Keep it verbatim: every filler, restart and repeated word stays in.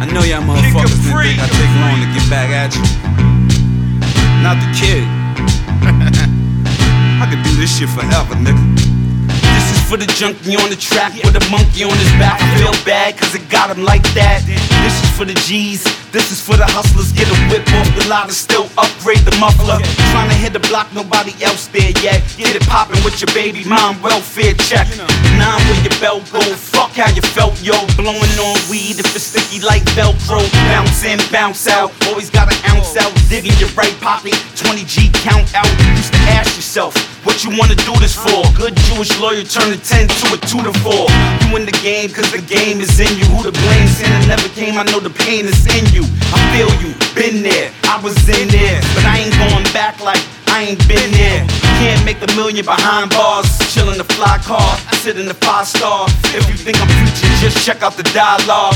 know y'all motherfuckers didn't think I'd take long to get back at you. Not the kid. I could do this shit forever, nigga. This is for the junkie on the track with a monkey on his back. I feel bad cause it got him like that. This is for the G's, this is for the hustlers. Get a whip off the lot and still upgrade the muffler. Trying to hit the block, nobody else there yet. Get it poppin' with your baby mom, welfare check. Nine where your belt go, fuck how you felt, yo. Blowing on weed if it's sticky like Velcro. Bounce in, bounce out, always got an ounce out. Digging your right pocket, twenty G count out. Used to ask yourself, what you wanna do this for? Good Jewish lawyer turn a ten to a two to four. You in the game cause the game is in you. Who to blame? Santa never came, I know the pain is in you. I feel you, been there, I was in there. But I ain't going back like I ain't been there. Can't make a million behind bars, chillin' the fly car, sit in the five star. If you think I'm preaching, just check out the dialogue.